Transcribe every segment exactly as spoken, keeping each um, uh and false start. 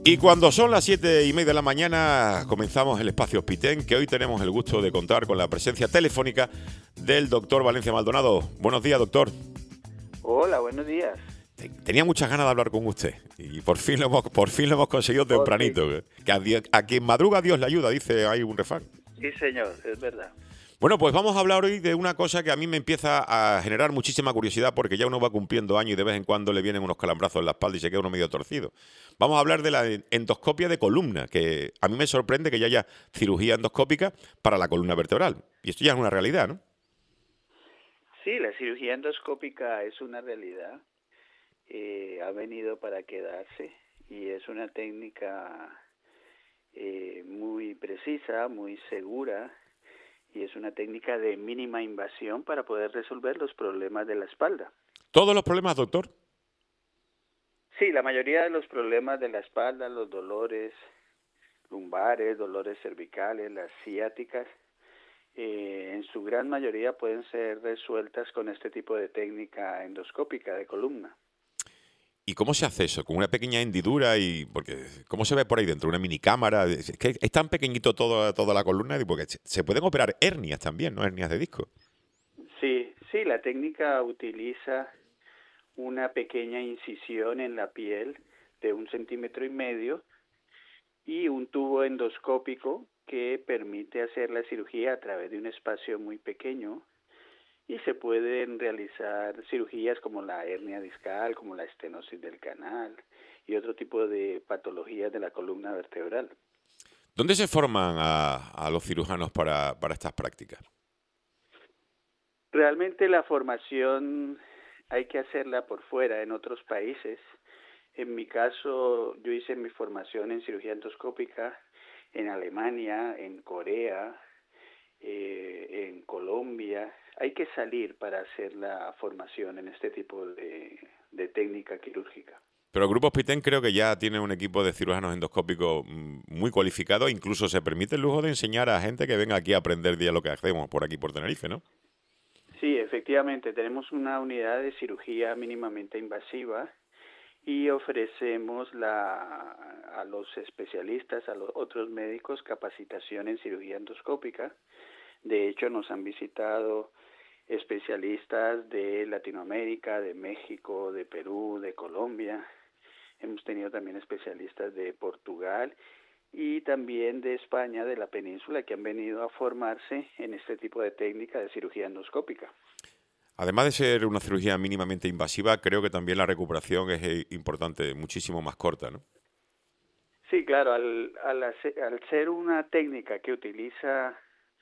Y cuando son las siete y media de la mañana comenzamos el espacio Hospiten, que hoy tenemos el gusto de contar con la presencia telefónica del doctor Valencia Maldonado. Buenos días, doctor. Hola, buenos días. Tenía muchas ganas de hablar con usted y por fin lo hemos, por fin lo hemos conseguido tempranito. Que a, a quien madruga Dios le ayuda, dice hay un refrán. Sí, señor, es verdad. Bueno, pues vamos a hablar hoy de una cosa que a mí me empieza a generar muchísima curiosidad porque ya uno va cumpliendo años y de vez en cuando le vienen unos calambrazos en la espalda y se queda uno medio torcido. Vamos a hablar de la endoscopia de columna, que a mí me sorprende que ya haya cirugía endoscópica para la columna vertebral. Y esto ya es una realidad, ¿no? Sí, la cirugía endoscópica es una realidad. Eh, ha venido para quedarse y es una técnica eh, muy precisa, muy segura. Y es una técnica de mínima invasión para poder resolver los problemas de la espalda. ¿Todos los problemas, doctor? Sí, la mayoría de los problemas de la espalda, los dolores lumbares, dolores cervicales, las ciáticas, eh, en su gran mayoría pueden ser resueltas con este tipo de técnica endoscópica de columna. ¿Y cómo se hace eso? ¿Con una pequeña hendidura? Y porque ¿cómo se ve por ahí dentro? ¿Una minicámara? Es que es tan pequeñito todo, toda la columna, porque se pueden operar hernias también, ¿no? Hernias de disco. Sí, sí, la técnica utiliza una pequeña incisión en la piel de un centímetro y medio y un tubo endoscópico que permite hacer la cirugía a través de un espacio muy pequeño. Y se pueden realizar cirugías como la hernia discal, como la estenosis del canal y otro tipo de patologías de la columna vertebral. ¿Dónde se forman a, a los cirujanos para, para estas prácticas? Realmente la formación hay que hacerla por fuera, en otros países. En mi caso, yo hice mi formación en cirugía endoscópica en Alemania, en Corea, eh, en Colombia. Hay que salir para hacer la formación en este tipo de, de técnica quirúrgica. Pero el Grupo Hospiten creo que ya tiene un equipo de cirujanos endoscópicos muy cualificado. Incluso se permite el lujo de enseñar a gente que venga aquí a aprender día lo que hacemos por aquí por Tenerife, ¿no? Sí, efectivamente. Tenemos una unidad de cirugía mínimamente invasiva y ofrecemos la, a los especialistas, a los otros médicos, capacitación en cirugía endoscópica. De hecho, nos han visitado especialistas de Latinoamérica, de México, de Perú, de Colombia. Hemos tenido también especialistas de Portugal y también de España, de la península, que han venido a formarse en este tipo de técnica de cirugía endoscópica. Además de ser una cirugía mínimamente invasiva, creo que también la recuperación es importante, muchísimo más corta, ¿no? Sí, claro, al, al, hacer, al ser una técnica que utiliza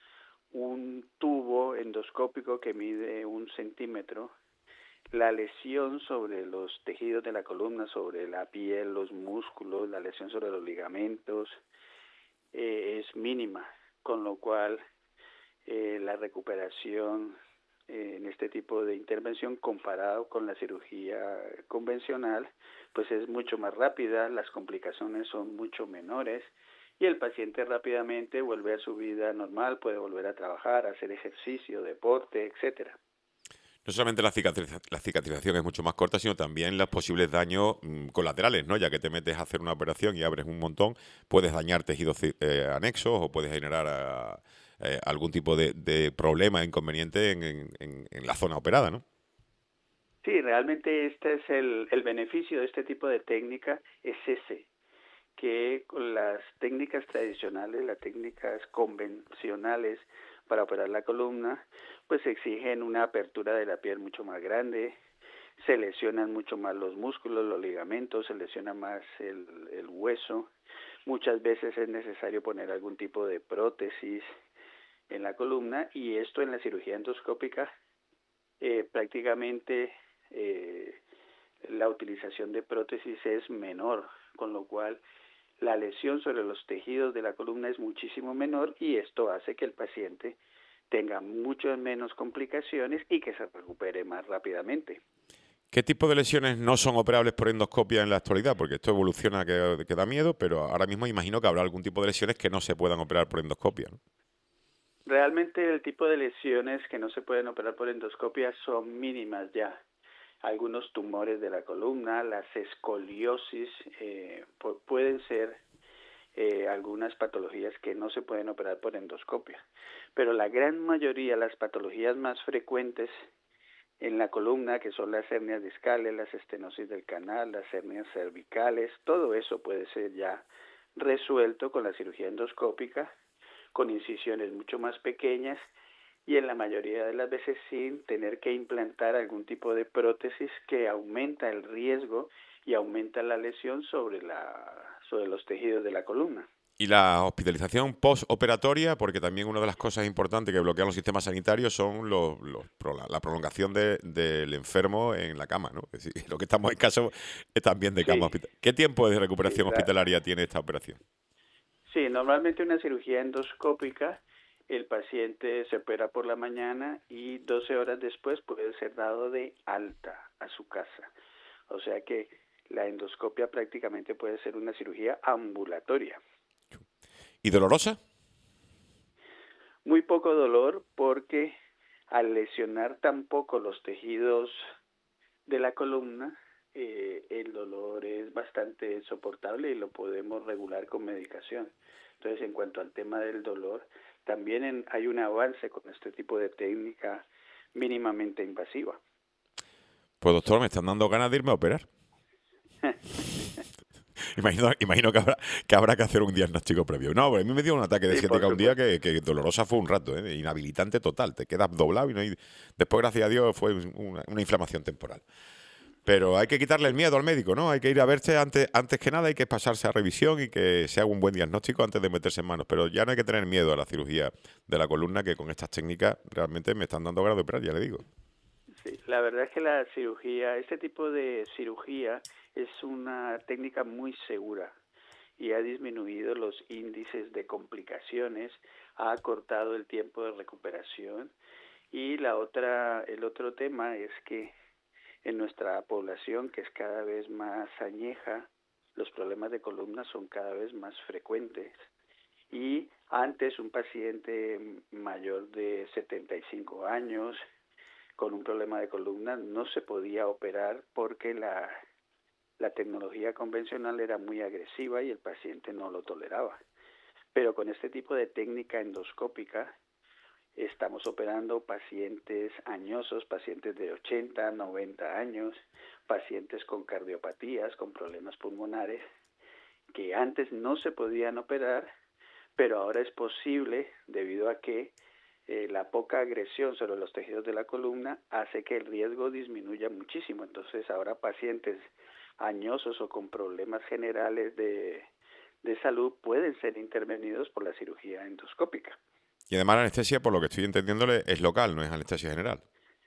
un tubo endoscópico que mide un centímetro, la lesión sobre los tejidos de la columna, sobre la piel, los músculos, la lesión sobre los ligamentos, eh, es mínima, con lo cual eh, la recuperación eh, en este tipo de intervención comparado con la cirugía convencional, pues es mucho más rápida, las complicaciones son mucho menores y el paciente rápidamente vuelve a su vida normal, puede volver a trabajar, hacer ejercicio, deporte, etcétera. No solamente la, cicatriz, la cicatrización es mucho más corta, sino también los posibles daños mmm, colaterales, ¿no? Ya que te metes a hacer una operación y abres un montón, puedes dañar tejidos eh, anexos o puedes generar a, eh, algún tipo de, de problema, inconveniente en, en, en la zona operada, ¿no? Sí, realmente este es el, el beneficio de este tipo de técnica, es ese, que con las técnicas tradicionales, las técnicas convencionales para operar la columna, pues exigen una apertura de la piel mucho más grande, se lesionan mucho más los músculos, los ligamentos, se lesiona más el, el hueso. Muchas veces es necesario poner algún tipo de prótesis en la columna y esto en la cirugía endoscópica eh, prácticamente eh, la utilización de prótesis es menor, con lo cual la lesión sobre los tejidos de la columna es muchísimo menor y esto hace que el paciente tenga mucho menos complicaciones y que se recupere más rápidamente. ¿Qué tipo de lesiones no son operables por endoscopia en la actualidad? Porque esto evoluciona que, que da miedo, pero ahora mismo imagino que habrá algún tipo de lesiones que no se puedan operar por endoscopia, ¿no? Realmente el tipo de lesiones que no se pueden operar por endoscopia son mínimas ya. algunos tumores de la columna, las escoliosis, eh, pu- pueden ser eh, algunas patologías que no se pueden operar por endoscopia. Pero la gran mayoría, las patologías más frecuentes en la columna, que son las hernias discales, las estenosis del canal, las hernias cervicales, todo eso puede ser ya resuelto con la cirugía endoscópica, con incisiones mucho más pequeñas y en la mayoría de las veces sin tener que implantar algún tipo de prótesis que aumenta el riesgo y aumenta la lesión sobre la sobre los tejidos de la columna. Y la hospitalización postoperatoria, porque también una de las cosas importantes que bloquean los sistemas sanitarios son los, los, la, la prolongación de, del enfermo en la cama, ¿no? Es decir, lo que estamos en caso es también de cama Sí, hospitalaria. ¿Qué tiempo de sí, recuperación la, hospitalaria tiene esta operación? sí, normalmente una cirugía endoscópica, el paciente se opera por la mañana y doce horas después puede ser dado de alta a su casa. O sea que la endoscopia prácticamente puede ser una cirugía ambulatoria. ¿Y dolorosa? Muy poco dolor porque al lesionar tan poco los tejidos de la columna, eh, el dolor es bastante soportable y lo podemos regular con medicación. Entonces, en cuanto al tema del dolor, también en, hay un avance con este tipo de técnica mínimamente invasiva. Pues doctor, me están dando ganas de irme a operar. Imagino, imagino que, habrá, que habrá que hacer un diagnóstico previo. No, pues a mí me dio un ataque de Sí, por ciática un día supuesto. que, que dolorosa fue un rato, ¿eh? Inhabilitante total. Te quedas doblado y no hay... Después, gracias a Dios, fue una, una inflamación temporal. Pero hay que quitarle el miedo al médico, ¿no? Hay que ir a verse antes, antes que nada, hay que pasarse a revisión y que se haga un buen diagnóstico antes de meterse en manos. Pero ya no hay que tener miedo a la cirugía de la columna, que con estas técnicas realmente me están dando ganas de operar, ya le digo. Sí, la verdad es que la cirugía, este tipo de cirugía es una técnica muy segura y ha disminuido los índices de complicaciones, ha acortado el tiempo de recuperación y la otra, el otro tema es que en nuestra población, que es cada vez más añeja, los problemas de columna son cada vez más frecuentes. Y antes un paciente mayor de setenta y cinco años con un problema de columna no se podía operar porque la, la tecnología convencional era muy agresiva y el paciente no lo toleraba. Pero con este tipo de técnica endoscópica estamos operando pacientes añosos, pacientes de ochenta, noventa años, pacientes con cardiopatías, con problemas pulmonares, que antes no se podían operar, pero ahora es posible debido a que eh, la poca agresión sobre los tejidos de la columna hace que el riesgo disminuya muchísimo. Entonces ahora pacientes añosos o con problemas generales de, de salud pueden ser intervenidos por la cirugía endoscópica. Y además la anestesia, por lo que estoy entendiéndole, es local, no es anestesia general.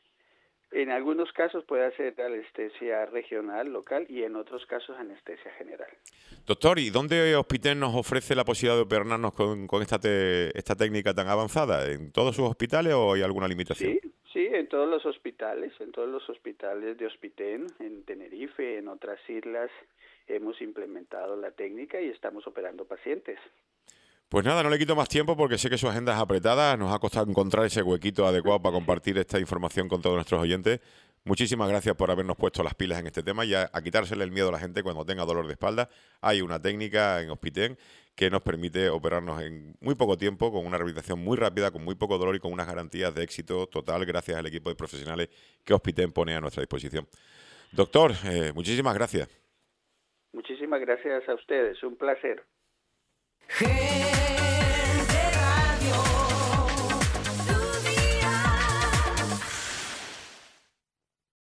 En algunos casos puede ser anestesia regional, local, y en otros casos anestesia general. Doctor, ¿y dónde Hospiten nos ofrece la posibilidad de operarnos con, con esta, te, esta técnica tan avanzada? ¿En todos sus hospitales o hay alguna limitación? Sí, sí, en todos los hospitales, en todos los hospitales de Hospiten, en Tenerife, en otras islas, hemos implementado la técnica y estamos operando pacientes. Pues nada, no le quito más tiempo porque sé que su agenda es apretada. Nos ha costado encontrar ese huequito adecuado para compartir esta información con todos nuestros oyentes. Muchísimas gracias por habernos puesto las pilas en este tema y a, a quitársele el miedo a la gente cuando tenga dolor de espalda. Hay una técnica en Hospiten que nos permite operarnos en muy poco tiempo, con una rehabilitación muy rápida, con muy poco dolor y con unas garantías de éxito total gracias al equipo de profesionales que Hospiten pone a nuestra disposición. Doctor, eh, muchísimas gracias. Muchísimas gracias a ustedes, un placer. Hey.